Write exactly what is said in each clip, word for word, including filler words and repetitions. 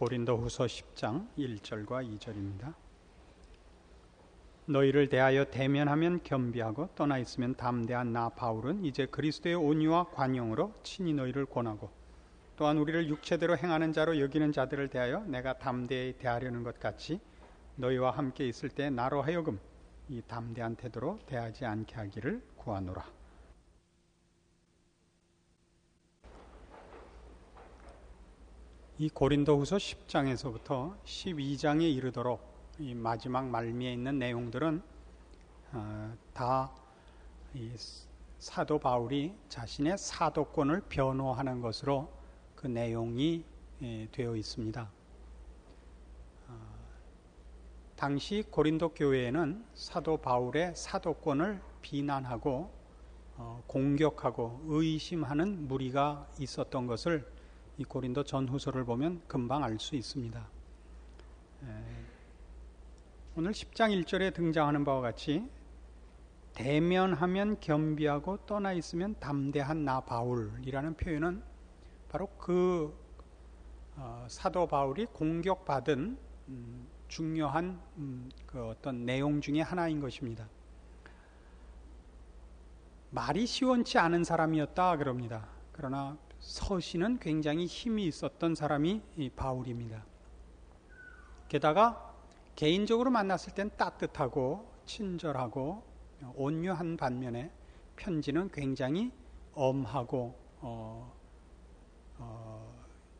고린도후서 십 장 일 절과 이 절입니다. 너희를 대하여 대면하면 겸비하고 떠나 있으면 담대한 나 바울은 이제 그리스도의 온유와 관용으로 친히 너희를 권하고 또한 우리를 육체대로 행하는 자로 여기는 자들을 대하여 내가 담대히 대하려는 것 같이 너희와 함께 있을 때 나로 하여금 이 담대한 태도로 대하지 않게 하기를 구하노라. 이 고린도후서 십 장에서부터 십이 장에 이르도록 이 마지막 말미에 있는 내용들은 어, 다 이 사도 바울이 자신의 사도권을 변호하는 것으로 그 내용이 예, 되어 있습니다. 어, 당시 고린도 교회에는 사도 바울의 사도권을 비난하고 어, 공격하고 의심하는 무리가 있었던 것을 이 고린도 전후서를 보면 금방 알 수 있습니다. 에, 오늘 십 장 일 절에 등장하는 바와 같이 대면하면 겸비하고 떠나 있으면 담대한 나 바울이라는 표현은 바로 그 어, 사도 바울이 공격받은 음, 중요한 음, 그 어떤 내용 중에 하나인 것입니다. 말이 시원치 않은 사람이었다 그럽니다. 그러나 서신은 굉장히 힘이 있었던 사람이 이 바울입니다. 게다가 개인적으로 만났을 땐 따뜻하고 친절하고 온유한 반면에 편지는 굉장히 엄하고 어, 어,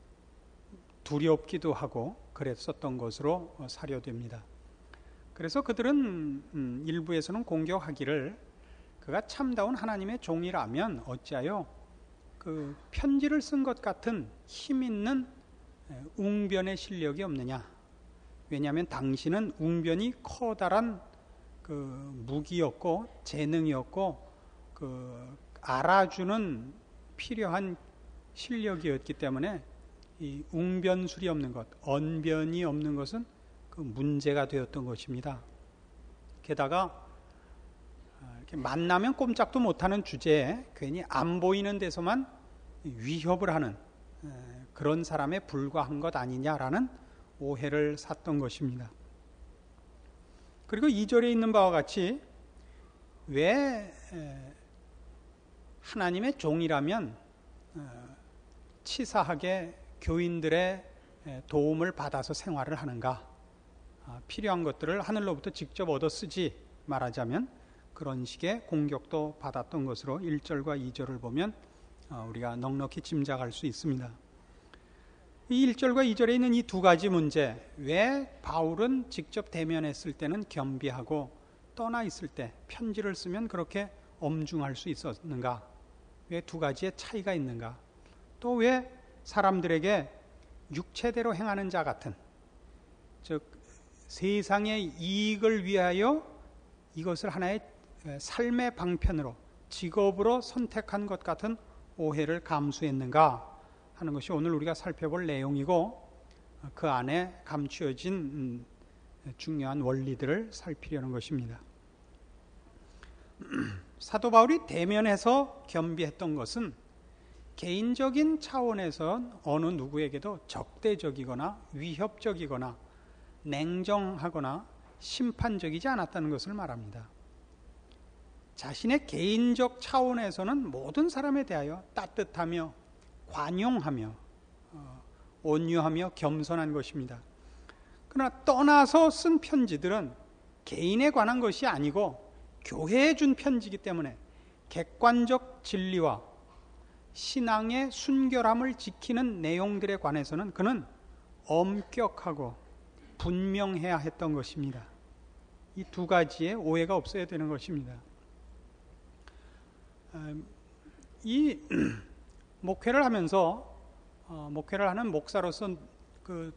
두렵기도 하고 그랬었던 것으로 사료됩니다. 그래서 그들은 음, 일부에서는 공격하기를 그가 참다운 하나님의 종이라면 어찌하여 그 편지를 쓴 것 같은 힘 있는 웅변의 실력이 없느냐. 왜냐하면 당신은 웅변이 커다란 그 무기였고 재능이었고 그 알아주는 필요한 실력이었기 때문에 이 웅변술이 없는 것, 언변이 없는 것은 그 문제가 되었던 것입니다. 게다가 이렇게 만나면 꼼짝도 못하는 주제에 괜히 안 보이는 데서만 위협을 하는 그런 사람에 불과한 것 아니냐라는 오해를 샀던 것입니다. 그리고 이 절에 있는 바와 같이 왜 하나님의 종이라면 치사하게 교인들의 도움을 받아서 생활을 하는가? 필요한 것들을 하늘로부터 직접 얻어 쓰지 말하자면 그런 식의 공격도 받았던 것으로 일 절과 이 절을 보면 우리가 넉넉히 짐작할 수 있습니다. 이 일 절과 이 절에 있는 이 두 가지 문제, 왜 바울은 직접 대면했을 때는 겸비하고 떠나 있을 때 편지를 쓰면 그렇게 엄중할 수 있었는가? 왜 두 가지의 차이가 있는가? 또 왜 사람들에게 육체대로 행하는 자 같은, 즉 세상의 이익을 위하여 이것을 하나의 삶의 방편으로 직업으로 선택한 것 같은 오해를 감수했는가 하는 것이 오늘 우리가 살펴볼 내용이고 그 안에 감추어진 중요한 원리들을 살피려는 것입니다. 사도 바울이 대면해서 겸비했던 것은 개인적인 차원에서 어느 누구에게도 적대적이거나 위협적이거나 냉정하거나 심판적이지 않았다는 것을 말합니다. 자신의 개인적 차원에서는 모든 사람에 대하여 따뜻하며 관용하며 어, 온유하며 겸손한 것입니다. 그러나 떠나서 쓴 편지들은 개인에 관한 것이 아니고 교회에 준 편지이기 때문에 객관적 진리와 신앙의 순결함을 지키는 내용들에 관해서는 그는 엄격하고 분명해야 했던 것입니다. 이 두 가지의 오해가 없어야 되는 것입니다. 이 목회를 하면서 어, 목회를 하는 목사로서 그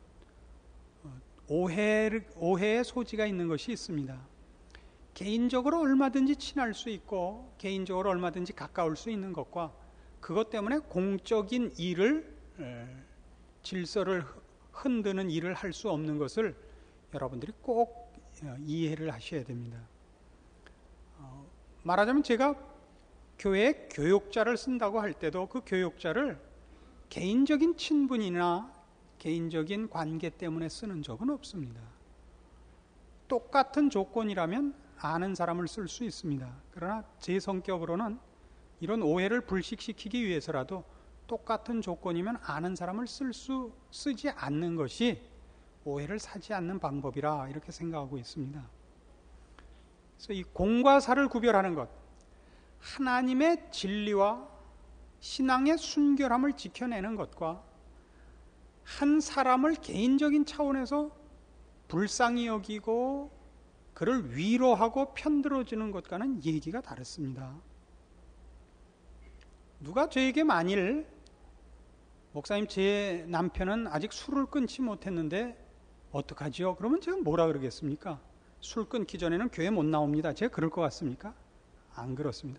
오해를, 오해의 소지가 있는 것이 있습니다. 개인적으로 얼마든지 친할 수 있고 개인적으로 얼마든지 가까울 수 있는 것과 그것 때문에 공적인 일을 질서를 흔드는 일을 할 수 없는 것을 여러분들이 꼭 이해를 하셔야 됩니다. 어, 말하자면 제가 교회에 교육자를 쓴다고 할 때도 그 교육자를 개인적인 친분이나 개인적인 관계 때문에 쓰는 적은 없습니다. 똑같은 조건이라면 아는 사람을 쓸 수 있습니다. 그러나 제 성격으로는 이런 오해를 불식시키기 위해서라도 똑같은 조건이면 아는 사람을 쓸 수, 쓰지 않는 것이 오해를 사지 않는 방법이라 이렇게 생각하고 있습니다. 그래서 이 공과 사를 구별하는 것, 하나님의 진리와 신앙의 순결함을 지켜내는 것과 한 사람을 개인적인 차원에서 불쌍히 여기고 그를 위로하고 편들어주는 것과는 얘기가 다릅니다. 누가 저에게 만일 목사님 제 남편은 아직 술을 끊지 못했는데 어떡하지요? 그러면 제가 뭐라 그러겠습니까? 술 끊기 전에는 교회 못 나옵니다. 제가 그럴 것 같습니까? 안 그렇습니다.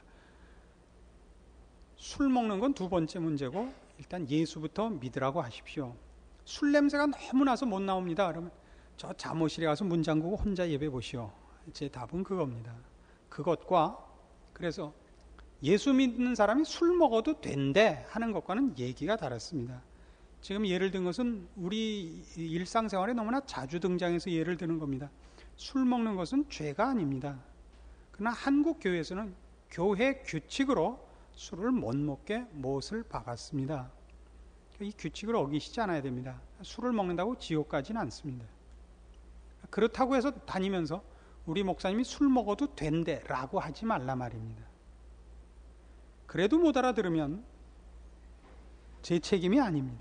술 먹는 건 두 번째 문제고 일단 예수부터 믿으라고 하십시오. 술 냄새가 너무 나서 못 나옵니다. 그러면 저 잠옷실에 가서 문 잠그고 혼자 예배 보시오. 제 답은 그겁니다. 그것과 그래서 예수 믿는 사람이 술 먹어도 된대 하는 것과는 얘기가 다릅니다. 지금 예를 든 것은 우리 일상생활에 너무나 자주 등장해서 예를 드는 겁니다. 술 먹는 것은 죄가 아닙니다. 그러나 한국 교회에서는 교회 규칙으로 술을 못 먹게 못을 박았습니다. 이 규칙을 어기시지 않아야 됩니다. 술을 먹는다고 지옥 가지는 않습니다. 그렇다고 해서 다니면서 우리 목사님이 술 먹어도 된대 라고 하지 말라 말입니다. 그래도 못 알아들으면 제 책임이 아닙니다.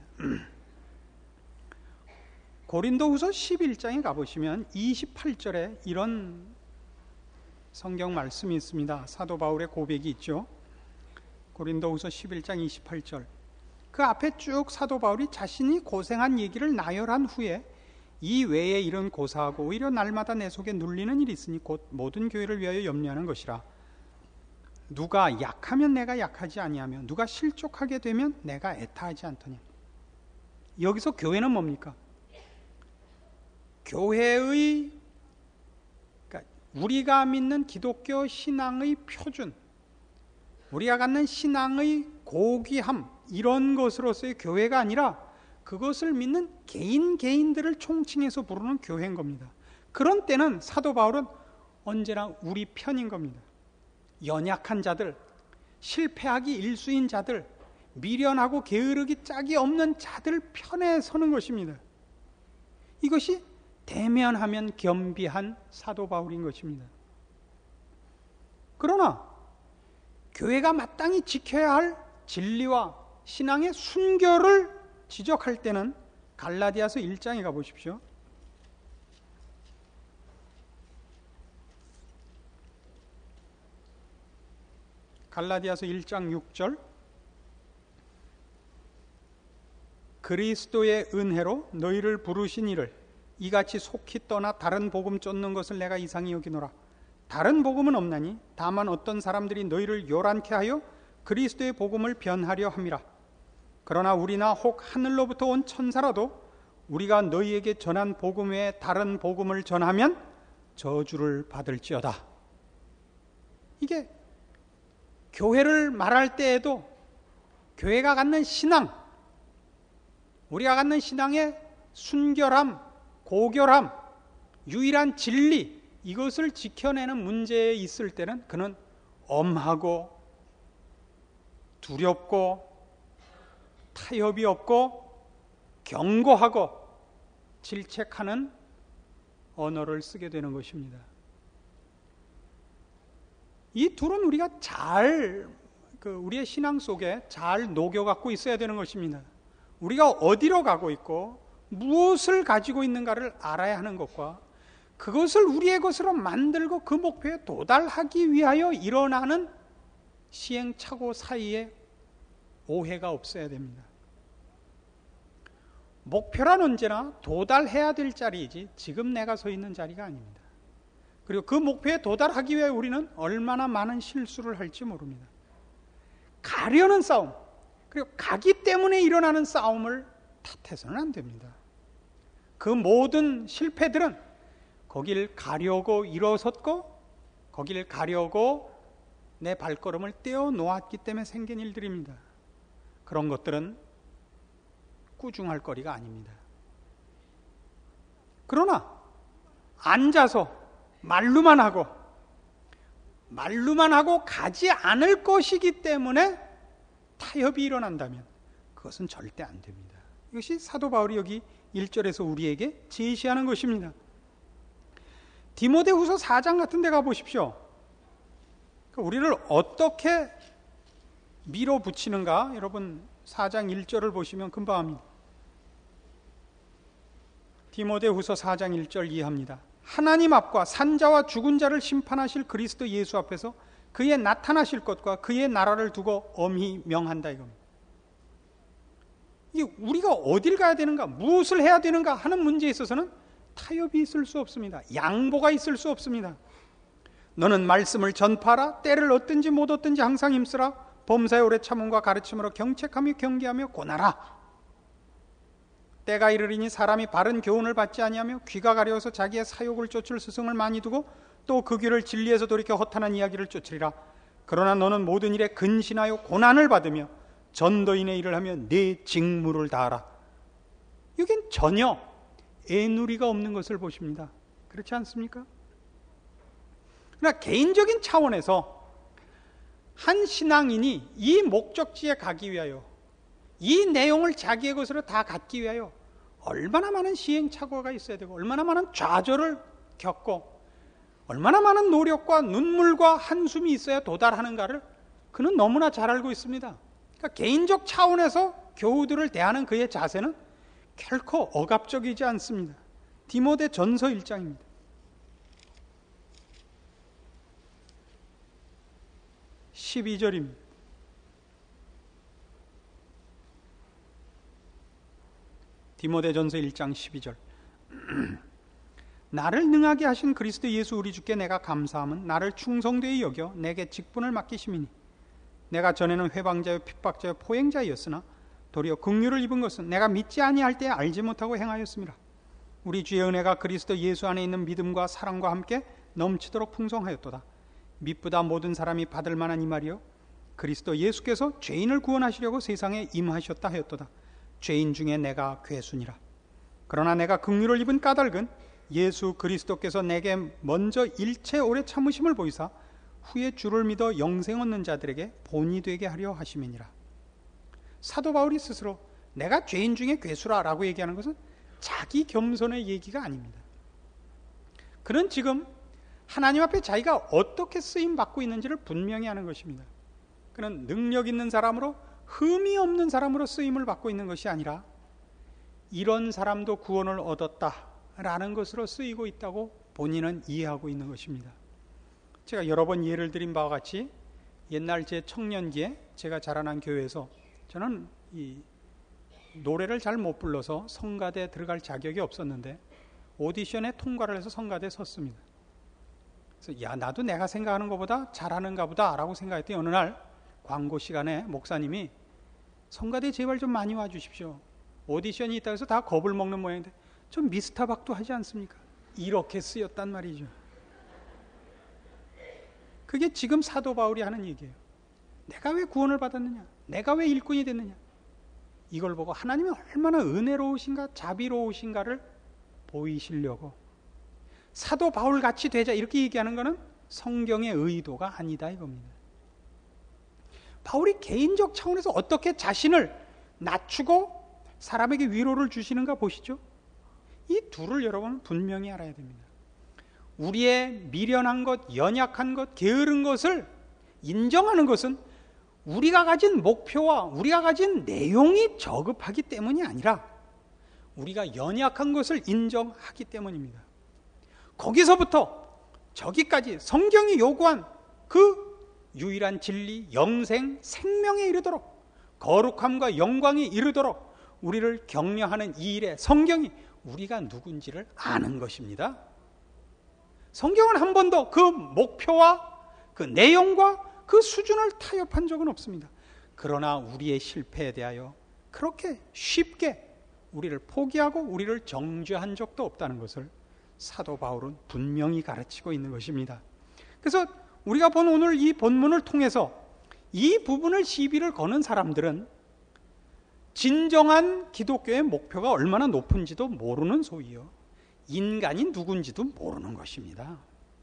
고린도후서 십일 장에 가보시면 이십팔 절에 이런 성경 말씀이 있습니다. 사도 바울의 고백이 있죠. 고린도후서 십일 장 이십팔 절. 그 앞에 쭉 사도 바울이 자신이 고생한 얘기를 나열한 후에 이 외에 이런 고사하고 오히려 날마다 내 속에 눌리는 일이 있으니 곧 모든 교회를 위하여 염려하는 것이라. 누가 약하면 내가 약하지 아니하며 누가 실족하게 되면 내가 애타하지 않더니. 여기서 교회는 뭡니까? 교회의 그러니까 우리가 믿는 기독교 신앙의 표준, 우리가 갖는 신앙의 고귀함 이런 것으로서의 교회가 아니라 그것을 믿는 개인 개인들을 총칭해서 부르는 교회인 겁니다. 그런 때는 사도 바울은 언제나 우리 편인 겁니다. 연약한 자들, 실패하기 일수인 자들, 미련하고 게으르기 짝이 없는 자들 편에 서는 것입니다. 이것이 대면하면 겸비한 사도 바울인 것입니다. 그러나 교회가 마땅히 지켜야 할 진리와 신앙의 순결을 지적할 때는 갈라디아서 일 장에 가보십시오. 갈라디아서 일 장 육 절. 그리스도의 은혜로 너희를 부르신 이를 이같이 속히 떠나 다른 복음 쫓는 것을 내가 이상히 여기노라. 다른 복음은 없나니 다만 어떤 사람들이 너희를 요란케 하여 그리스도의 복음을 변하려 함이라. 그러나 우리나 혹 하늘로부터 온 천사라도 우리가 너희에게 전한 복음 외에 다른 복음을 전하면 저주를 받을지어다. 이게 교회를 말할 때에도 교회가 갖는 신앙, 우리가 갖는 신앙의 순결함, 고결함, 유일한 진리, 이것을 지켜내는 문제에 있을 때는 그는 엄하고 두렵고 타협이 없고 경고하고 질책하는 언어를 쓰게 되는 것입니다. 이 둘은 우리가 잘, 그 우리의 신앙 속에 잘 녹여갖고 있어야 되는 것입니다. 우리가 어디로 가고 있고 무엇을 가지고 있는가를 알아야 하는 것과 그것을 우리의 것으로 만들고 그 목표에 도달하기 위하여 일어나는 시행착오 사이에 오해가 없어야 됩니다. 목표란 언제나 도달해야 될 자리이지 지금 내가 서 있는 자리가 아닙니다. 그리고 그 목표에 도달하기 위해 우리는 얼마나 많은 실수를 할지 모릅니다. 가려는 싸움, 그리고 가기 때문에 일어나는 싸움을 탓해서는 안 됩니다. 그 모든 실패들은 거길 가려고 일어섰고 거길 가려고 내 발걸음을 떼어 놓았기 때문에 생긴 일들입니다. 그런 것들은 꾸중할 거리가 아닙니다. 그러나 앉아서 말로만 하고 말로만 하고 가지 않을 것이기 때문에 타협이 일어난다면 그것은 절대 안 됩니다. 이것이 사도 바울이 여기 일 절에서 우리에게 제시하는 것입니다. 디모데후서 사 장 같은 데 가보십시오. 우리를 어떻게 밀어붙이는가? 여러분 사 장 일 절을 보시면 금방 합니다. 디모데후서 사 장 일 절 이해합니다. 하나님 앞과 산자와 죽은 자를 심판하실 그리스도 예수 앞에서 그의 나타나실 것과 그의 나라를 두고 엄히 명한다 이겁니다. 이게 우리가 어딜 가야 되는가, 무엇을 해야 되는가 하는 문제에 있어서는 타협이 있을 수 없습니다. 양보가 있을 수 없습니다. 너는 말씀을 전파하라. 때를 얻든지 못 얻든지 항상 힘쓰라. 범사의 오래 참음과 가르침으로 경책하며 경계하며 권하라. 때가 이르리니 사람이 바른 교훈을 받지 아니하며 귀가 가려워서 자기의 사욕을 쫓을 스승을 많이 두고 또 그 귀를 진리에서 돌이켜 허탄한 이야기를 쫓으리라. 그러나 너는 모든 일에 근신하여 고난을 받으며 전도인의 일을 하며 네 직무를 다하라. 여긴 전혀 애누리가 없는 것을 보십니다. 그렇지 않습니까? 그러나 개인적인 차원에서 한 신앙인이 이 목적지에 가기 위하여 이 내용을 자기의 것으로 다 갖기 위하여 얼마나 많은 시행착오가 있어야 되고 얼마나 많은 좌절을 겪고 얼마나 많은 노력과 눈물과 한숨이 있어야 도달하는가를 그는 너무나 잘 알고 있습니다. 그러니까 개인적 차원에서 교우들을 대하는 그의 자세는 결코 억압적이지 않습니다. 디모데 전서 일 장입니다. 십이 절입니다. 디모데 전서 일 장 십이 절. 나를 능하게 하신 그리스도 예수 우리 주께 내가 감사함은 나를 충성되이 여겨 내게 직분을 맡기심이니 내가 전에는 회방자요 핍박자요 포행자였으나 도리어 긍휼을 입은 것은 내가 믿지 아니할 때에 알지 못하고 행하였습니다. 우리 주의 은혜가 그리스도 예수 안에 있는 믿음과 사랑과 함께 넘치도록 풍성하였도다. 믿보다 모든 사람이 받을 만한 이 말이요 그리스도 예수께서 죄인을 구원하시려고 세상에 임하셨다 하였도다. 죄인 중에 내가 괴순이라. 그러나 내가 긍휼을 입은 까닭은 예수 그리스도께서 내게 먼저 일체 오래 참으심을 보이사 후에 주를 믿어 영생 얻는 자들에게 본이 되게 하려 하심이니라. 사도 바울이 스스로 내가 죄인 중에 괴수라라고 얘기하는 것은 자기 겸손의 얘기가 아닙니다. 그는 지금 하나님 앞에 자기가 어떻게 쓰임받고 있는지를 분명히 하는 것입니다. 그는 능력 있는 사람으로 흠이 없는 사람으로 쓰임을 받고 있는 것이 아니라 이런 사람도 구원을 얻었다라는 것으로 쓰이고 있다고 본인은 이해하고 있는 것입니다. 제가 여러 번 예를 드린 바와 같이 옛날 제 청년기에 제가 자라난 교회에서 저는 이 노래를 잘 못 불러서 성가대에 들어갈 자격이 없었는데 오디션에 통과를 해서 성가대에 섰습니다. 그래서 야 나도 내가 생각하는 것보다 잘하는가 보다 라고 생각했더니 어느 날 광고 시간에 목사님이 성가대 제발 좀 많이 와주십시오. 오디션이 있다고 해서 다 겁을 먹는 모양인데 좀 미스터박도 하지 않습니까? 이렇게 쓰였단 말이죠. 그게 지금 사도 바울이 하는 얘기예요. 내가 왜 구원을 받았느냐? 내가 왜 일꾼이 됐느냐? 이걸 보고 하나님이 얼마나 은혜로우신가 자비로우신가를 보이시려고 사도 바울 같이 되자 이렇게 얘기하는 것은 성경의 의도가 아니다 이겁니다. 바울이 개인적 차원에서 어떻게 자신을 낮추고 사람에게 위로를 주시는가 보시죠. 이 둘을 여러분 분명히 알아야 됩니다. 우리의 미련한 것, 연약한 것, 게으른 것을 인정하는 것은 우리가 가진 목표와 우리가 가진 내용이 저급하기 때문이 아니라 우리가 연약한 것을 인정하기 때문입니다. 거기서부터 저기까지 성경이 요구한 그 유일한 진리, 영생, 생명에 이르도록 거룩함과 영광이 이르도록 우리를 격려하는 이 일에 성경이 우리가 누군지를 아는 것입니다. 성경은 한 번도 그 목표와 그 내용과 그 수준을 타협한 적은 없습니다. 그러나 우리의 실패에 대하여 그렇게 쉽게 우리를 포기하고 우리를 정죄한 적도 없다는 것을 사도 바울은 분명히 가르치고 있는 것입니다. 그래서 우리가 본 오늘 이 본문을 통해서 이 부분을 시비를 거는 사람들은 진정한 기독교의 목표가 얼마나 높은지도 모르는 소이요. 인간이 누군지도 모르는 것입니다.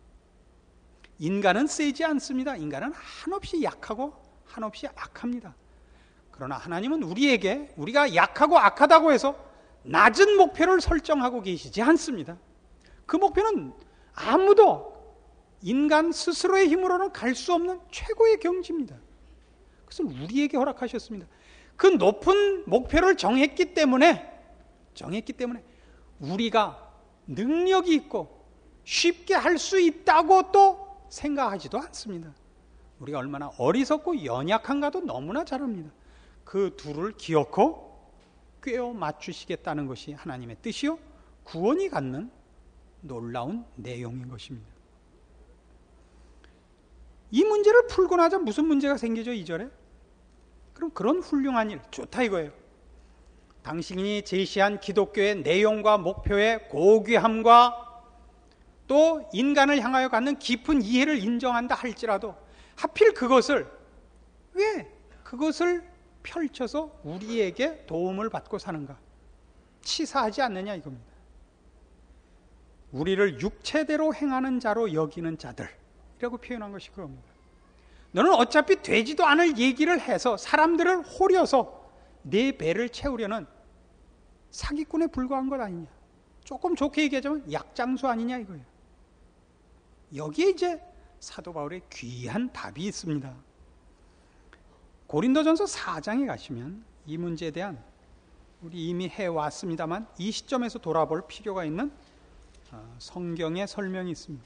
인간은 세지 않습니다. 인간은 한없이 약하고 한없이 악합니다. 그러나 하나님은 우리에게 우리가 약하고 악하다고 해서 낮은 목표를 설정하고 계시지 않습니다. 그 목표는 아무도 인간 스스로의 힘으로는 갈 수 없는 최고의 경지입니다. 그것을 우리에게 허락하셨습니다. 그 높은 목표를 정했기 때문에 정했기 때문에 우리가 능력이 있고 쉽게 할 수 있다고 또 생각하지도 않습니다. 우리가 얼마나 어리석고 연약한가도 너무나 잘 압니다. 그 둘을 기어코 꿰어 맞추시겠다는 것이 하나님의 뜻이요 구원이 갖는 놀라운 내용인 것입니다. 이 문제를 풀고 나자 무슨 문제가 생기죠? 이 절에? 그럼 그런 훌륭한 일, 좋다 이거예요. 당신이 제시한 기독교의 내용과 목표의 고귀함과 또 인간을 향하여 갖는 깊은 이해를 인정한다 할지라도 하필 그것을 왜 그것을 펼쳐서 우리에게 도움을 받고 사는가? 치사하지 않느냐 이겁니다. 우리를 육체대로 행하는 자로 여기는 자들이라고 표현한 것이 그겁니다. 너는 어차피 되지도 않을 얘기를 해서 사람들을 호려서 내 배를 채우려는 사기꾼에 불과한 것 아니냐. 조금 좋게 얘기하자면 약장수 아니냐 이거예요. 여기에 이제 사도 바울의 귀한 답이 있습니다. 고린도전서 사 장에 가시면 이 문제에 대한 우리 이미 해왔습니다만 이 시점에서 돌아볼 필요가 있는 성경의 설명이 있습니다.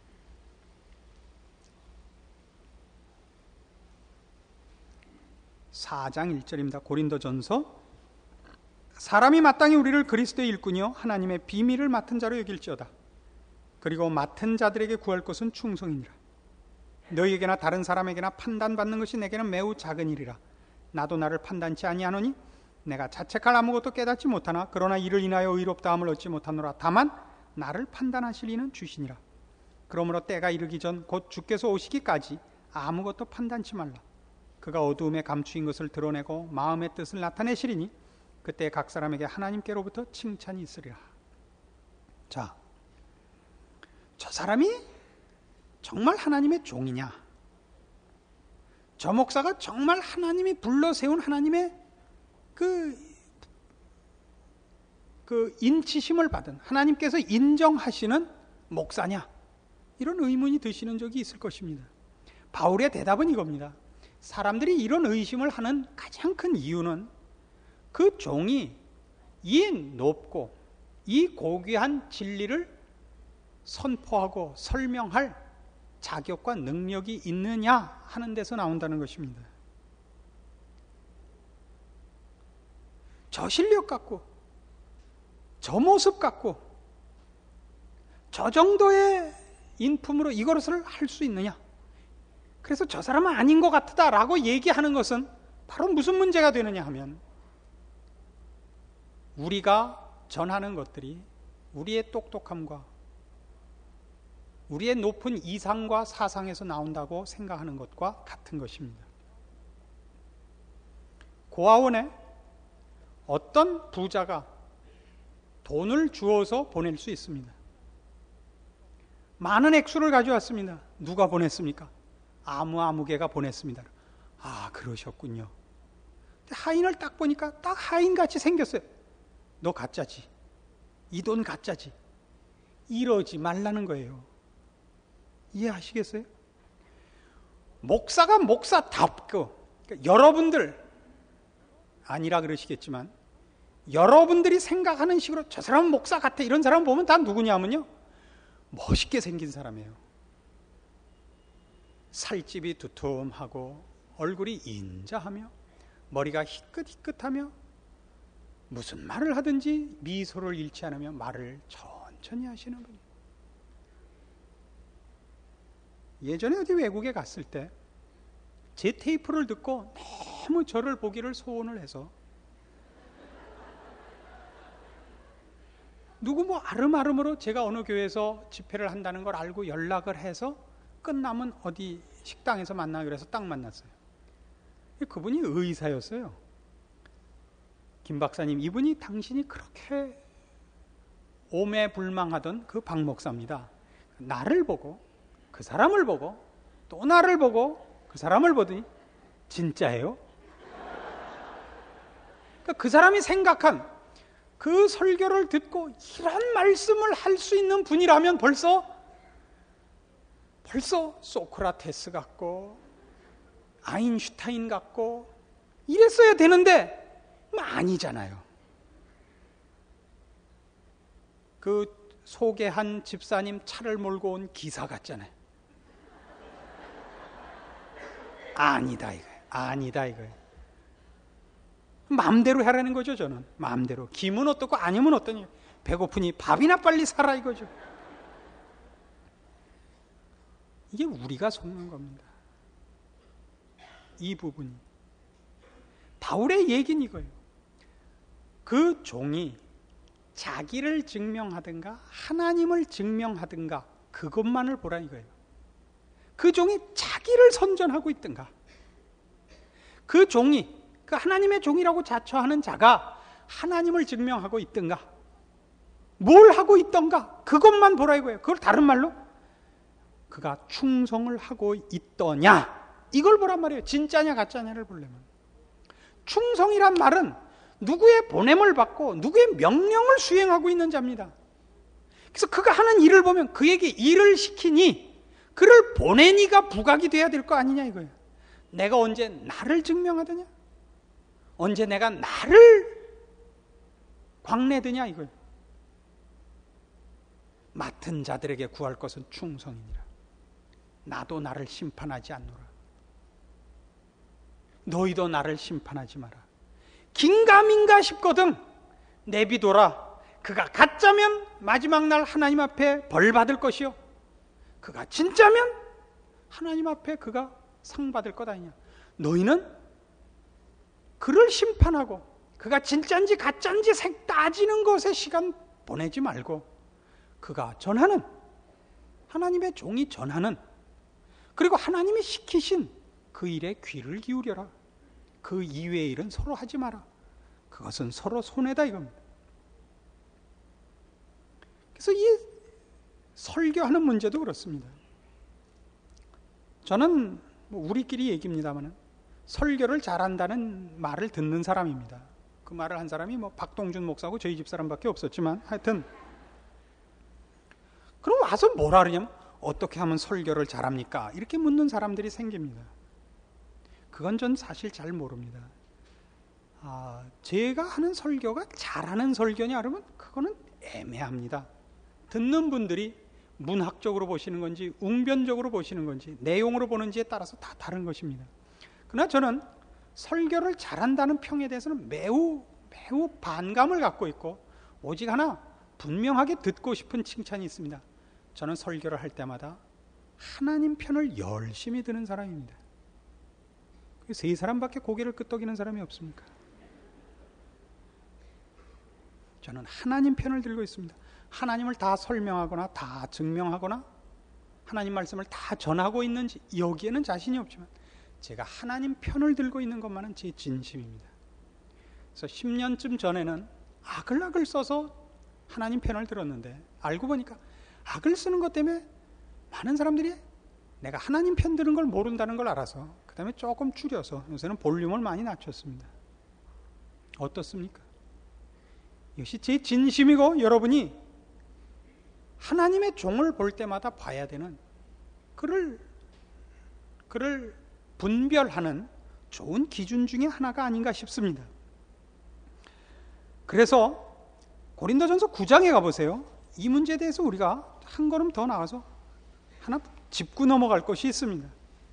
사 장 일 절입니다. 고린도전서 사람이 마땅히 우리를 그리스도의 일꾼이요 하나님의 비밀을 맡은 자로 여길지어다. 그리고 맡은 자들에게 구할 것은 충성이니라. 너희에게나 다른 사람에게나 판단받는 것이 내게는 매우 작은 일이라. 나도 나를 판단치 아니하노니 내가 자책할 아무것도 깨닫지 못하나 그러나 이를 인하여 의롭다함을 얻지 못하노라. 다만 나를 판단하실 이는 주시니라. 그러므로 때가 이르기 전 곧 주께서 오시기까지 아무것도 판단치 말라. 그가 어두움에 감추인 것을 드러내고 마음의 뜻을 나타내시리니 그때 각 사람에게 하나님께로부터 칭찬이 있으리라. 자, 저 사람이 정말 하나님의 종이냐? 저 목사가 정말 하나님이 불러세운 하나님의 그, 그 인치심을 받은 하나님께서 인정하시는 목사냐? 이런 의문이 드시는 적이 있을 것입니다. 바울의 대답은 이겁니다. 사람들이 이런 의심을 하는 가장 큰 이유는 그 종이 이 높고 이 고귀한 진리를 선포하고 설명할 자격과 능력이 있느냐 하는 데서 나온다는 것입니다. 저 실력 갖고 저 모습 갖고 저 정도의 인품으로 이것을 할 수 있느냐? 그래서 저 사람은 아닌 것 같다라고 얘기하는 것은 바로 무슨 문제가 되느냐 하면 우리가 전하는 것들이 우리의 똑똑함과 우리의 높은 이상과 사상에서 나온다고 생각하는 것과 같은 것입니다. 고아원에 어떤 부자가 돈을 주어서 보낼 수 있습니다. 많은 액수를 가져왔습니다. 누가 보냈습니까? 아무 아무개가 보냈습니다. 아, 그러셨군요. 하인을 딱 보니까 딱 하인같이 생겼어요. 너 가짜지. 이 돈 가짜지. 이러지 말라는 거예요. 이해하시겠어요? 목사가 목사답고 그러니까 여러분들 아니라 그러시겠지만 여러분들이 생각하는 식으로 저 사람은 목사 같아 이런 사람 보면 다 누구냐면요 멋있게 생긴 사람이에요. 살집이 두툼하고 얼굴이 인자하며 머리가 희끗희끗하며 무슨 말을 하든지 미소를 잃지 않으며 말을 천천히 하시는 분이에요. 예전에 어디 외국에 갔을 때 제 테이프를 듣고 너무 저를 보기를 소원을 해서 누구 뭐 아름아름으로 제가 어느 교회에서 집회를 한다는 걸 알고 연락을 해서 끝나면 어디 식당에서 만나기로 해서 딱 만났어요. 그분이 의사였어요. 김 박사님, 이분이 당신이 그렇게 오매불망하던 그 박 목사입니다. 나를 보고 그 사람을 보고 또 나를 보고 그 사람을 보더니 진짜예요? 그러니까 그 사람이 생각한 그 설교를 듣고 이런 말씀을 할 수 있는 분이라면 벌써 벌써 소크라테스 같고 아인슈타인 같고 이랬어야 되는데 뭐 아니잖아요. 그 소개한 집사님 차를 몰고 온 기사 같잖아요. 아니다 이거예요. 아니다 이거예요. 마음대로 하라는 거죠. 저는 마음대로. 김은 어떻고 아니면 어떠니, 배고프니 밥이나 빨리 사라 이거죠. 이게 우리가 속는 겁니다. 이 부분이 바울의 얘기는 이거예요. 그 종이 자기를 증명하든가 하나님을 증명하든가 그것만을 보라 이거예요. 그 종이 자기를 선전하고 있든가, 그 종이 그 하나님의 종이라고 자처하는 자가 하나님을 증명하고 있든가, 뭘 하고 있던가 그것만 보라 이거예요. 그걸 다른 말로 그가 충성을 하고 있더냐 이걸 보란 말이에요. 진짜냐 가짜냐를 보려면. 충성이란 말은 누구의 보냄을 받고 누구의 명령을 수행하고 있는 자입니다. 그래서 그가 하는 일을 보면 그에게 일을 시키니 그를 보낸 이가 부각이 돼야 될 거 아니냐 이거예요. 내가 언제 나를 증명하더냐, 언제 내가 나를 광내드냐 이거예요. 맡은 자들에게 구할 것은 충성이니라. 나도 나를 심판하지 않노라. 너희도 나를 심판하지 마라. 긴가민가 싶거든 내비둬라. 그가 가짜면 마지막 날 하나님 앞에 벌 받을 것이요, 그가 진짜면 하나님 앞에 그가 상 받을 것 아니냐. 너희는 그를 심판하고 그가 진짜인지 가짜인지 색 따지는 것에 시간 보내지 말고 그가 전하는, 하나님의 종이 전하는, 그리고 하나님이 시키신 그 일에 귀를 기울여라. 그 이외의 일은 서로 하지 마라. 그것은 서로 손해다 이겁니다. 그래서 이 설교하는 문제도 그렇습니다. 저는 뭐 우리끼리 얘기입니다만 설교를 잘한다는 말을 듣는 사람입니다. 그 말을 한 사람이 뭐 박동준 목사하고 저희 집 사람밖에 없었지만 하여튼, 그럼 와서 뭐라 그러냐면 어떻게 하면 설교를 잘합니까? 이렇게 묻는 사람들이 생깁니다. 그건 전 사실 잘 모릅니다. 아, 제가 하는 설교가 잘하는 설교냐 그러면 그거는 애매합니다. 듣는 분들이 문학적으로 보시는 건지 웅변적으로 보시는 건지 내용으로 보는지에 따라서 다 다른 것입니다. 그러나 저는 설교를 잘한다는 평에 대해서는 매우 매우 반감을 갖고 있고 오직 하나 분명하게 듣고 싶은 칭찬이 있습니다. 저는 설교를 할 때마다 하나님 편을 열심히 드는 사람입니다. 세 사람밖에 고개를 끄덕이는 사람이 없습니까? 저는 하나님 편을 들고 있습니다. 하나님을 다 설명하거나 다 증명하거나 하나님 말씀을 다 전하고 있는지 여기에는 자신이 없지만 제가 하나님 편을 들고 있는 것만은 제 진심입니다. 그래서 십 년쯤 전에는 악을 악을 써서 하나님 편을 들었는데 알고 보니까 악을 쓰는 것 때문에 많은 사람들이 내가 하나님 편 드는 걸 모른다는 걸 알아서 그 다음에 조금 줄여서 요새는 볼륨을 많이 낮췄습니다. 어떻습니까? 이것이 제 진심이고 여러분이 하나님의 종을 볼 때마다 봐야 되는, 그를 그를 분별하는 좋은 기준 중에 하나가 아닌가 싶습니다. 그래서 고린도전서 구 장에 가보세요. 이 문제에 대해서 우리가 한 걸음 더 나가서 하나 짚고 넘어갈 것이 있습니다.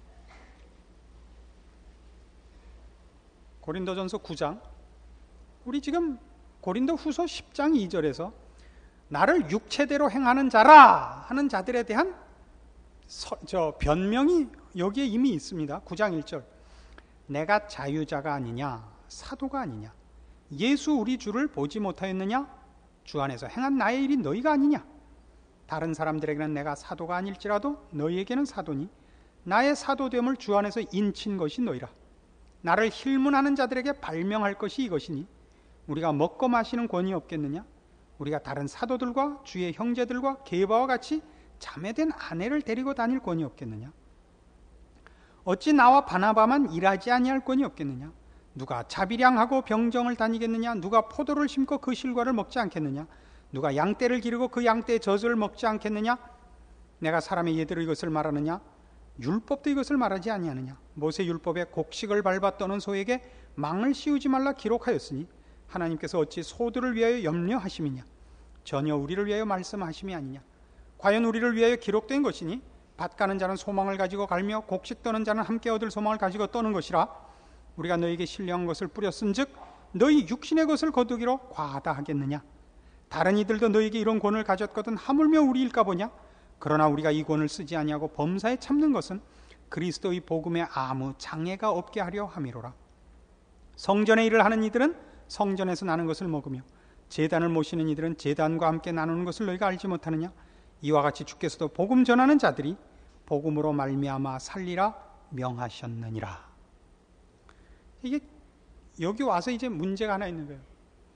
고린도전서 구 장, 우리 지금 고린도 후서 십 장 이 절에서 나를 육체대로 행하는 자라 하는 자들에 대한 서, 저 변명이 여기에 이미 있습니다. 구 장 일 절, 내가 자유자가 아니냐 사도가 아니냐 예수 우리 주를 보지 못하였느냐 주 안에서 행한 나의 일이 너희가 아니냐 다른 사람들에게는 내가 사도가 아닐지라도 너희에게는 사도니 나의 사도됨을 주 안에서 인친 것이 너희라. 나를 힐문하는 자들에게 발명할 것이 이것이니 우리가 먹고 마시는 권위 없겠느냐 우리가 다른 사도들과 주의 형제들과 게바와 같이 자매된 아내를 데리고 다닐 권이 없겠느냐? 어찌 나와 바나바만 일하지 아니할 권이 없겠느냐? 누가 자비량하고 병정을 다니겠느냐? 누가 포도를 심고 그 실과를 먹지 않겠느냐? 누가 양떼를 기르고 그 양떼의 젖을 먹지 않겠느냐? 내가 사람의 예대로 이것을 말하느냐? 율법도 이것을 말하지 아니하느냐? 모세 율법에 곡식을 밟아 떠는 소에게 망을 씌우지 말라 기록하였으니 하나님께서 어찌 소들을 위하여 염려하심이냐? 전혀 우리를 위하여 말씀하심이 아니냐? 과연 우리를 위하여 기록된 것이니 밭 가는 자는 소망을 가지고 갈며 곡식 떠는 자는 함께 얻을 소망을 가지고 떠는 것이라. 우리가 너에게 신령한 것을 뿌렸은즉 너희 육신의 것을 거두기로 과하다 하겠느냐? 다른 이들도 너에게 이런 권을 가졌거든 하물며 우리일까 보냐? 그러나 우리가 이 권을 쓰지 아니하고 범사에 참는 것은 그리스도의 복음에 아무 장애가 없게 하려 함이로라. 성전의 일을 하는 이들은 성전에서 나는 것을 먹으며 제단을 모시는 이들은 제단과 함께 나누는 것을 너희가 알지 못하느냐? 이와 같이 주께서도 복음 전하는 자들이 복음으로 말미암아 살리라 명하셨느니라. 이게 여기 와서 이제 문제가 하나 있는 거예요.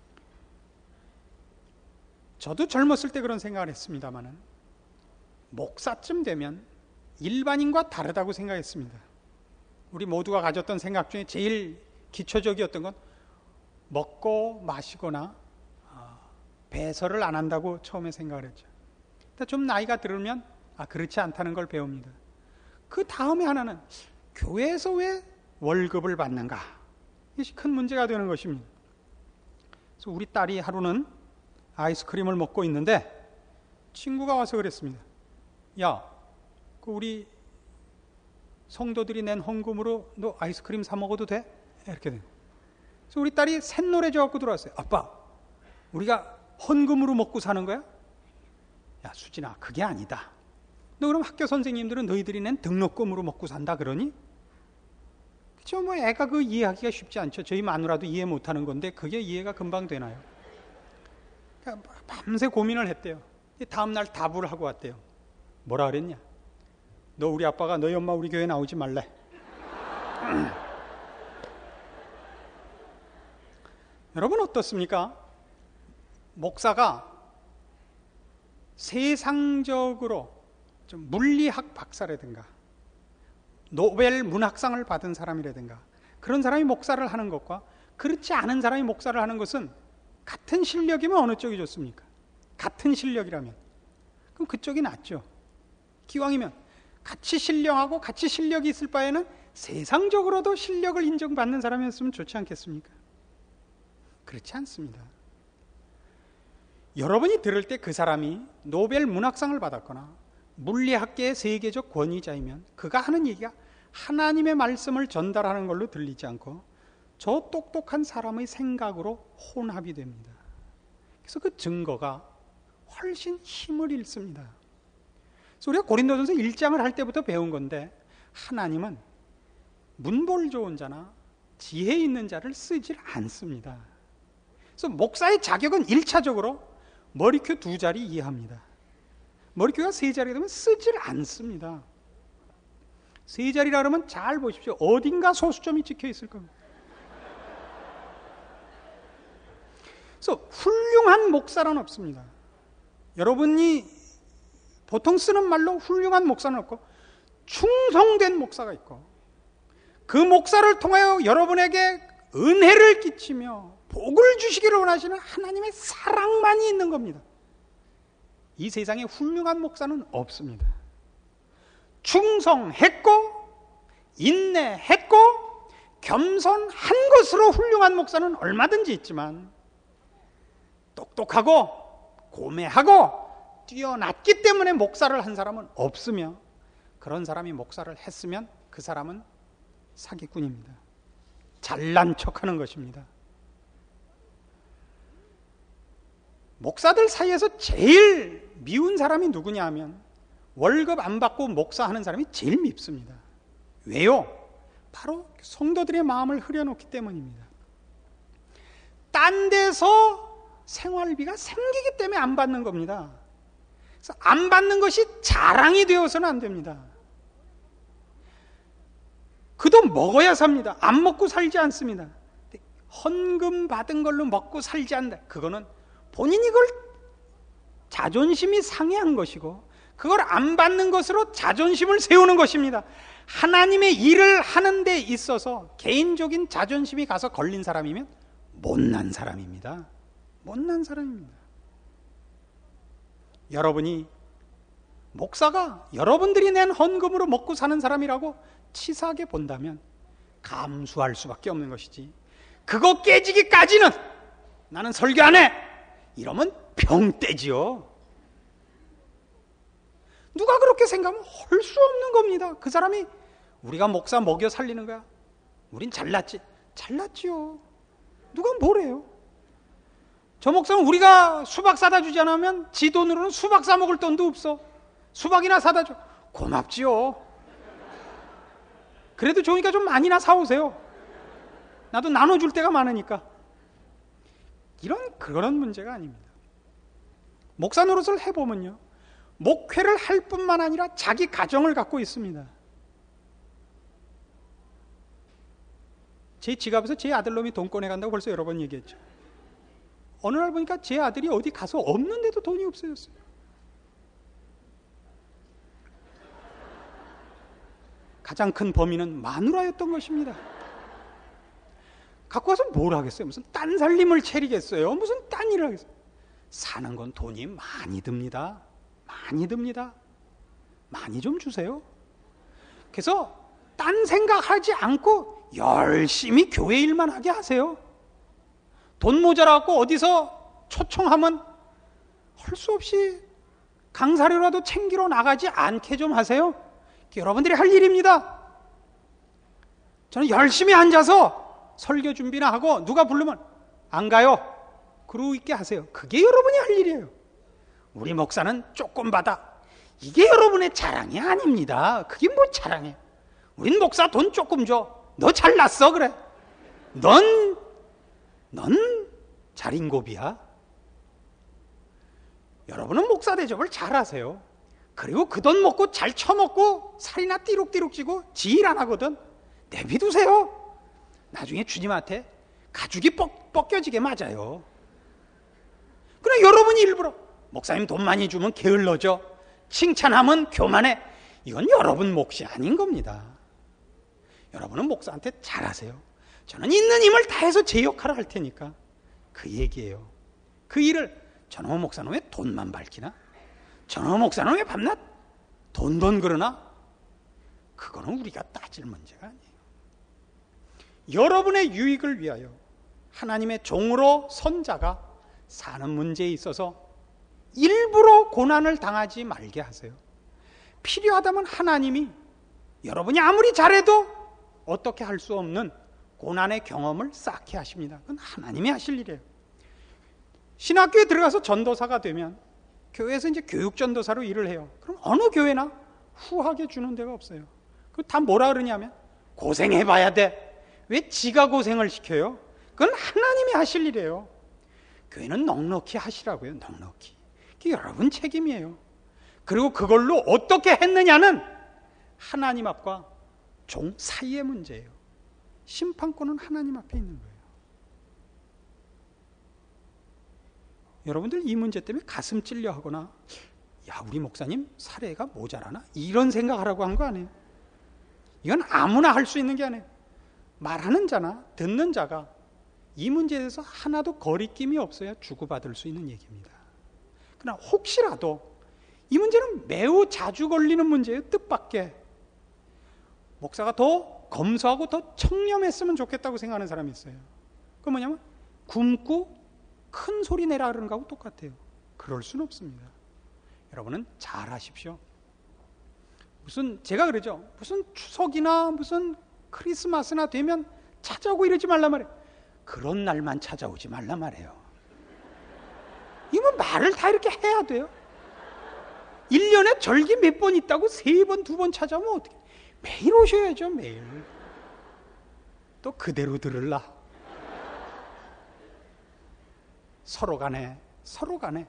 저도 젊었을 때 그런 생각을 했습니다만은 목사쯤 되면 일반인과 다르다고 생각했습니다. 우리 모두가 가졌던 생각 중에 제일 기초적이었던 건 먹고 마시거나 배설을 안 한다고 처음에 생각을 했죠. 근데 좀 나이가 들으면 아 그렇지 않다는 걸 배웁니다. 그 다음에 하나는 교회에서 왜 월급을 받는가? 이것이 큰 문제가 되는 것입니다. 그래서 우리 딸이 하루는 아이스크림을 먹고 있는데 친구가 와서 그랬습니다. 야, 그 우리 성도들이 낸 헌금으로 너 아이스크림 사 먹어도 돼? 이렇게 돼. 그래서 우리 딸이 샛노래 져갖고 들어왔어요. 아빠, 우리가 헌금으로 먹고 사는 거야? 야, 수진아, 그게 아니다. 너 그럼 학교 선생님들은 너희들이 낸 등록금으로 먹고 산다 그러니? 그쵸, 뭐 애가 그 이해하기가 쉽지 않죠. 저희 마누라도 이해 못하는 건데 그게 이해가 금방 되나요? 그러니까 밤새 고민을 했대요. 다음날 답을 하고 왔대요. 뭐라 그랬냐? 너 우리 아빠가 너희 엄마 우리 교회 나오지 말래. 여러분 어떻습니까? 목사가 세상적으로 좀 물리학 박사라든가 노벨 문학상을 받은 사람이라든가 그런 사람이 목사를 하는 것과 그렇지 않은 사람이 목사를 하는 것은 같은 실력이면 어느 쪽이 좋습니까? 같은 실력이라면 그럼 그쪽이 낫죠. 기왕이면 같이 신령하고 같이 실력이 있을 바에는 세상적으로도 실력을 인정받는 사람이었으면 좋지 않겠습니까? 그렇지 않습니다. 여러분이 들을 때 그 사람이 노벨 문학상을 받았거나 물리학계의 세계적 권위자이면 그가 하는 얘기가 하나님의 말씀을 전달하는 걸로 들리지 않고 저 똑똑한 사람의 생각으로 혼합이 됩니다. 그래서 그 증거가 훨씬 힘을 잃습니다. 그래서 우리가 고린도전서 일 장을 할 때부터 배운 건데 하나님은 문볼 좋은 자나 지혜 있는 자를 쓰질 않습니다. 그래서 목사의 자격은 일 차적으로 머리큐 두 자리 이해합니다. 머리큐가 세 자리가 되면 쓰질 않습니다. 세 자리라 그러면 잘 보십시오. 어딘가 소수점이 찍혀 있을 겁니다. 그래서 훌륭한 목사는 없습니다. 여러분이 보통 쓰는 말로 훌륭한 목사는 없고 충성된 목사가 있고 그 목사를 통하여 여러분에게 은혜를 끼치며 복을 주시기를 원하시는 하나님의 사랑만이 있는 겁니다. 이 세상에 훌륭한 목사는 없습니다. 충성했고 인내했고 겸손한 것으로 훌륭한 목사는 얼마든지 있지만 똑똑하고 고매하고 뛰어났기 때문에 목사를 한 사람은 없으며 그런 사람이 목사를 했으면 그 사람은 사기꾼입니다. 잘난 척하는 것입니다. 목사들 사이에서 제일 미운 사람이 누구냐 하면 월급 안 받고 목사하는 사람이 제일 밉습니다. 왜요? 바로 성도들의 마음을 흐려놓기 때문입니다. 딴 데서 생활비가 생기기 때문에 안 받는 겁니다. 그래서 안 받는 것이 자랑이 되어서는 안 됩니다. 그 돈 먹어야 삽니다. 안 먹고 살지 않습니다. 헌금 받은 걸로 먹고 살지 않는다. 그거는 본인이 그걸 자존심이 상해한 것이고 그걸 안 받는 것으로 자존심을 세우는 것입니다. 하나님의 일을 하는 데 있어서 개인적인 자존심이 가서 걸린 사람이면 못난 사람입니다. 못난 사람입니다. 여러분이 목사가 여러분들이 낸 헌금으로 먹고 사는 사람이라고 치사하게 본다면 감수할 수밖에 없는 것이지, 그거 깨지기까지는 나는 설교 안 해! 이러면 병떼지요. 누가 그렇게 생각하면 할 수 없는 겁니다. 그 사람이 우리가 목사 먹여 살리는 거야. 우린 잘났지. 잘났지요. 누가 뭐래요? 저 목사는 우리가 수박 사다 주지 않으면 지 돈으로는 수박 사 먹을 돈도 없어. 수박이나 사다 줘. 고맙지요. 그래도 좋으니까 좀 많이나 사오세요. 나도 나눠줄 때가 많으니까. 이런 그런 문제가 아닙니다. 목사 노릇을 해보면요, 목회를 할 뿐만 아니라 자기 가정을 갖고 있습니다. 제 지갑에서 제 아들놈이 돈 꺼내간다고 벌써 여러 번 얘기했죠. 어느 날 보니까 제 아들이 어디 가서 없는데도 돈이 없어졌어요. 가장 큰 범인은 마누라였던 것입니다. 갖고 와서 뭘 하겠어요? 무슨 딴 살림을 차리겠어요? 무슨 딴 일을 하겠어요? 사는 건 돈이 많이 듭니다. 많이 듭니다. 많이 좀 주세요. 그래서 딴 생각하지 않고 열심히 교회 일만 하게 하세요. 돈 모자라고 어디서 초청하면 할 수 없이 강사료라도 챙기러 나가지 않게 좀 하세요. 여러분들이 할 일입니다. 저는 열심히 앉아서 설교 준비나 하고 누가 부르면 안 가요. 그러고 있게 하세요. 그게 여러분이 할 일이에요. 우리 목사는 조금 받아. 이게 여러분의 자랑이 아닙니다. 그게 뭐 자랑이에요. 우린 목사 돈 조금 줘. 너 잘났어 그래. 넌, 넌 자린고비야. 여러분은 목사 대접을 잘하세요. 그리고 그 돈 먹고 잘 처먹고 살이나 띠룩띠룩 찌고 지 일 안 하거든. 내비두세요. 나중에 주님한테 가죽이 뻑, 벗겨지게 맞아요. 그러나 여러분이 일부러 목사님 돈 많이 주면 게을러져, 칭찬하면 교만해. 이건 여러분 몫이 아닌 겁니다. 여러분은 목사한테 잘하세요. 저는 있는 힘을 다해서 제 역할을 할 테니까. 그 얘기예요. 그 일을 저놈의 목사는 왜 돈만 밝히나? 저놈의 목사는 왜 밤낮 돈돈 그러나? 그거는 우리가 따질 문제가 아니에요. 여러분의 유익을 위하여 하나님의 종으로 선자가 사는 문제에 있어서 일부러 고난을 당하지 말게 하세요. 필요하다면 하나님이 여러분이 아무리 잘해도 어떻게 할 수 없는 고난의 경험을 쌓게 하십니다. 그건 하나님이 하실 일이에요. 신학교에 들어가서 전도사가 되면 교회에서 이제 교육전도사로 일을 해요. 그럼 어느 교회나 후하게 주는 데가 없어요. 그 다 뭐라 그러냐면 고생해봐야 돼. 왜 지가 고생을 시켜요? 그건 하나님이 하실 일이에요. 교회는 넉넉히 하시라고요. 넉넉히. 그게 여러분 책임이에요. 그리고 그걸로 어떻게 했느냐는 하나님 앞과 종 사이의 문제예요. 심판권은 하나님 앞에 있는 거예요. 여러분들 이 문제 때문에 가슴 찔려 하거나 야 우리 목사님 사례가 모자라나? 이런 생각하라고 한 거 아니에요. 이건 아무나 할 수 있는 게 아니에요. 말하는 자나 듣는 자가 이 문제에 대해서 하나도 거리낌이 없어야 주고받을 수 있는 얘기입니다. 그러나 혹시라도 이 문제는 매우 자주 걸리는 문제예요. 뜻밖의. 목사가 더 검소하고 더 청렴했으면 좋겠다고 생각하는 사람이 있어요. 그건 뭐냐면 굶고 큰 소리 내라 그러는 거하고 똑같아요. 그럴 수는 없습니다. 여러분은 잘 하십시오. 무슨 제가 그러죠. 무슨 추석이나 무슨 크리스마스나 되면 찾아오고 이러지 말란 말이에요. 그런 날만 찾아오지 말란 말이에요. 이거 말을 다 이렇게 해야 돼요. 일 년에 절기 몇 번 있다고 세 번, 두 번 찾아오면 어떻게? 매일 오셔야죠, 매일. 또 그대로 들을라. 서로 간에, 서로 간에.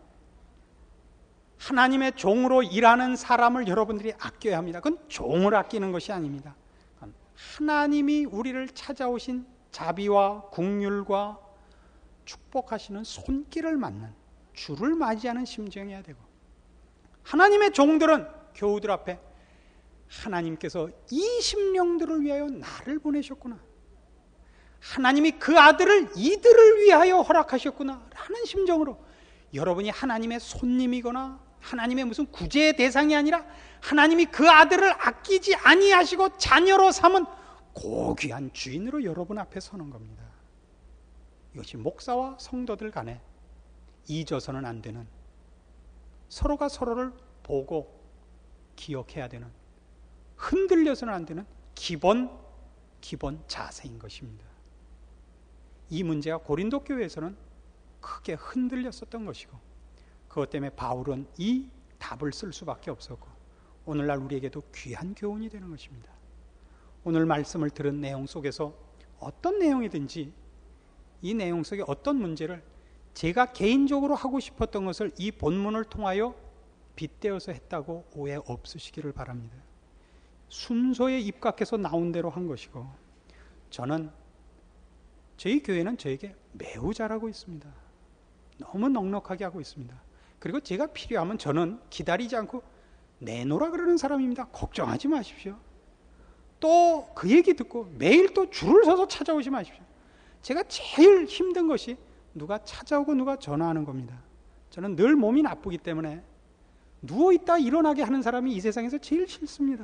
하나님의 종으로 일하는 사람을 여러분들이 아껴야 합니다. 그건 종을 아끼는 것이 아닙니다. 하나님이 우리를 찾아오신 자비와 긍휼과 축복하시는 손길을 맞는 주를 맞이하는 심정이어야 되고, 하나님의 종들은 교우들 앞에 하나님께서 이 심령들을 위하여 나를 보내셨구나, 하나님이 그 아들을 이들을 위하여 허락하셨구나 라는 심정으로, 여러분이 하나님의 손님이거나 하나님의 무슨 구제의 대상이 아니라 하나님이 그 아들을 아끼지 아니하시고 자녀로 삼은 고귀한 주인으로 여러분 앞에 서는 겁니다. 이것이 목사와 성도들 간에 잊어서는 안 되는, 서로가 서로를 보고 기억해야 되는, 흔들려서는 안 되는 기본 기본 자세인 것입니다. 이 문제가 고린도 교회에서는 크게 흔들렸었던 것이고, 그것 때문에 바울은 이 답을 쓸 수밖에 없었고, 오늘날 우리에게도 귀한 교훈이 되는 것입니다. 오늘 말씀을 들은 내용 속에서 어떤 내용이든지 이 내용 속에 어떤 문제를 제가 개인적으로 하고 싶었던 것을 이 본문을 통하여 빗대어서 했다고 오해 없으시기를 바랍니다. 순서에 입각해서 나온 대로 한 것이고, 저는 저희 교회는 저에게 매우 잘하고 있습니다. 너무 넉넉하게 하고 있습니다. 그리고 제가 필요하면 저는 기다리지 않고 내놓으라 그러는 사람입니다. 걱정하지 마십시오. 또 그 얘기 듣고 매일 또 줄을 서서 찾아오지 마십시오. 제가 제일 힘든 것이 누가 찾아오고 누가 전화하는 겁니다. 저는 늘 몸이 나쁘기 때문에 누워있다 일어나게 하는 사람이 이 세상에서 제일 싫습니다.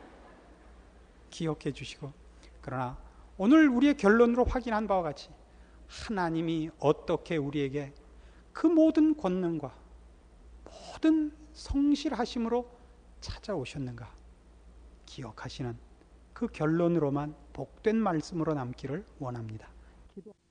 기억해 주시고, 그러나 오늘 우리의 결론으로 확인한 바와 같이 하나님이 어떻게 우리에게 그 모든 권능과 모든 성실하심으로 찾아오셨는가 기억하시는 그 결론으로만 복된 말씀으로 남기를 원합니다. 기도.